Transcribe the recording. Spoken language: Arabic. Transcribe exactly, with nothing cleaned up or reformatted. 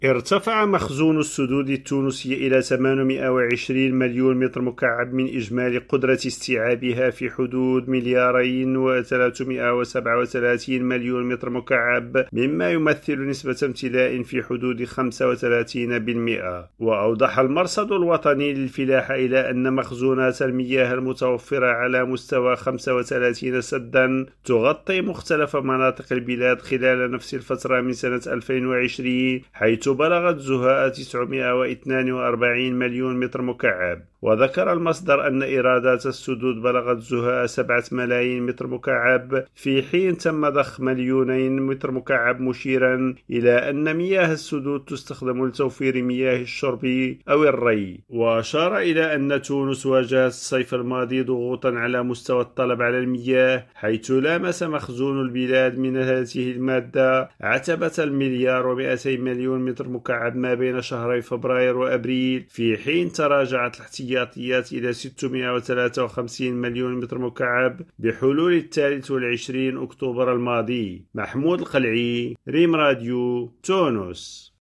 ارتفع مخزون السدود التونسي إلى ثمانمئة وعشرين مليون متر مكعب من إجمالي قدرة استيعابها في حدود مليارين وثلاثمئة وسبعة وثلاثين مليون متر مكعب، مما يمثل نسبة امتلاء في حدود خمسة وثلاثين بالمئة. وأوضح المرصد الوطني للفلاحة إلى أن مخزونات المياه المتوفرة على مستوى خمسة وثلاثين سدا تغطي مختلف مناطق البلاد خلال نفس الفترة من سنة ألفين وعشرين، حيث بلغت زهاء تسعمئة واثنين وأربعين مليون متر مكعب. وذكر المصدر أن إيرادات السدود بلغت زهاء سبعة ملايين متر مكعب، في حين تم ضخ مليونين متر مكعب، مشيرا إلى أن مياه السدود تستخدم لتوفير مياه الشرب أو الري. وأشار إلى أن تونس واجهت الصيف الماضي ضغوطا على مستوى الطلب على المياه، حيث لامس مخزون البلاد من هذه المادة عتبة المليار ومئتي مليون متر مكعب ما بين شهري فبراير وأبريل، في حين تراجعت الاحتياطيات إلى ستمئة وثلاثة وخمسين مليون متر مكعب بحلول الثالث والعشرين أكتوبر الماضي. محمود القلعي، ريم راديو، تونس.